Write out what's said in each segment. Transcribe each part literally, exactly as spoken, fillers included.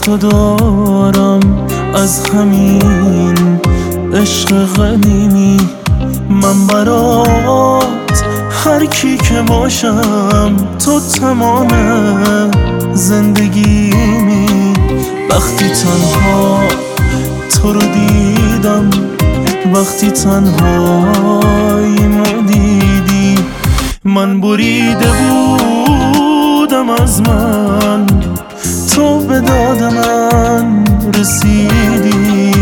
تو دارم، از همین عشق قدیمی. من برات هر کی که باشم، تو تمام زندگیمی. وقتی تنها تو رو دیدم، وقتی تنهاییمو دیدی، من بریده بودم از من، تو به داد من رسیدی.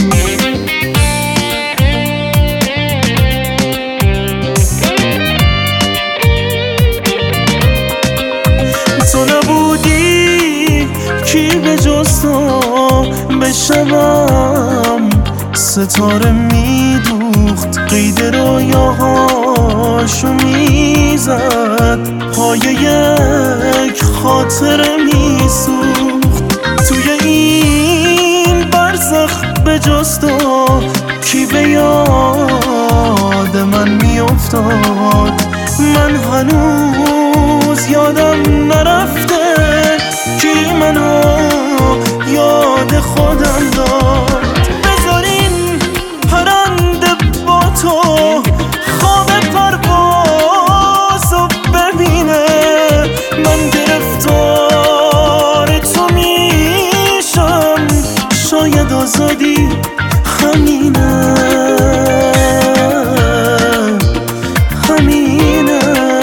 تو نبودی کی به جز تو به شبم ستاره میدوخت، قید رویاهاشو میزد، پای یک خاطره میسوخت. توی این برزخ به جز تو کی به یاد من میافتاد؟ من هنوز یادم نرفته کی منو یاد خودم داد. بذارین پرنده با تو خواب پروازو ببینه، من گرفتار تو میشم، شاید آزادی همینه همینه.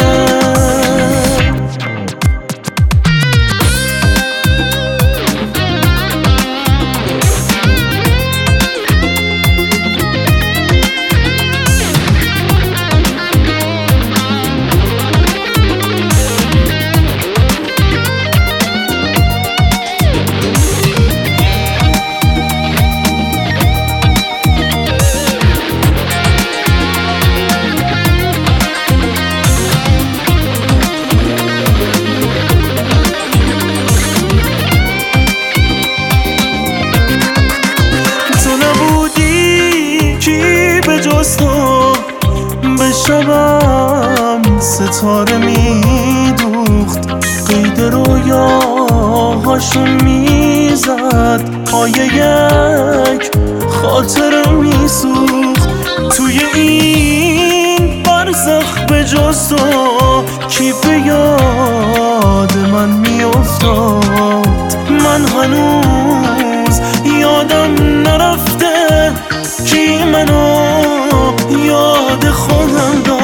تو به شبم ستاره میدوخت، قید رویاهاشو میزد، پای یک خاطره میسوخت. توی این برزخ به جز تو کی به یاد من میافتاد؟ من هنوز یادم نرفته کی منو یاد خودم داد.